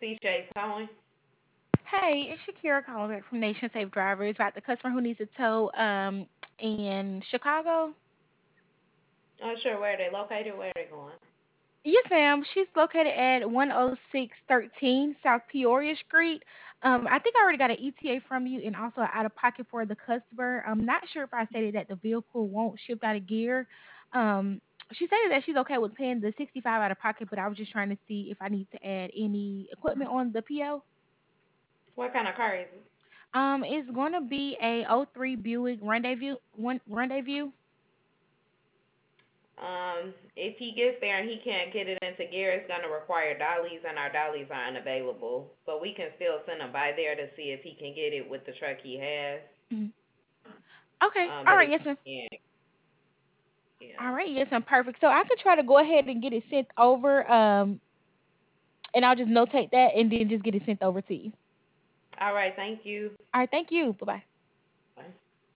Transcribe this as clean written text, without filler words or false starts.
CJ Towing. Hey, it's Shakira calling back from Nation Safe Drivers about the customer who needs a tow in Chicago. Not sure where they located, where they going. Yes, ma'am. She's located at 10613 South Peoria Street. I think I already got an ETA from you and also out of pocket for the customer. I'm not sure if I stated that the vehicle won't shift out of gear. Um, she stated that she's okay with paying the 65 out of pocket, but I was just trying to see if I need to add any equipment on the PO. What kind of car is it? It's gonna be a '03 Buick Rendezvous. If he gets there and he can't get it into gear, it's gonna require dollies, and our dollies are unavailable. But we can still send him by there to see if he can get it with the truck he has. Mhm. Okay. All But if right. Yes, ma'am. he can't, yeah. All right. Yes, ma'am. Perfect. So I could try to go ahead and get it sent over. And I'll just notate that and then just get it sent over to you. All right, thank you. All right. Thank you. Bye bye. Bye.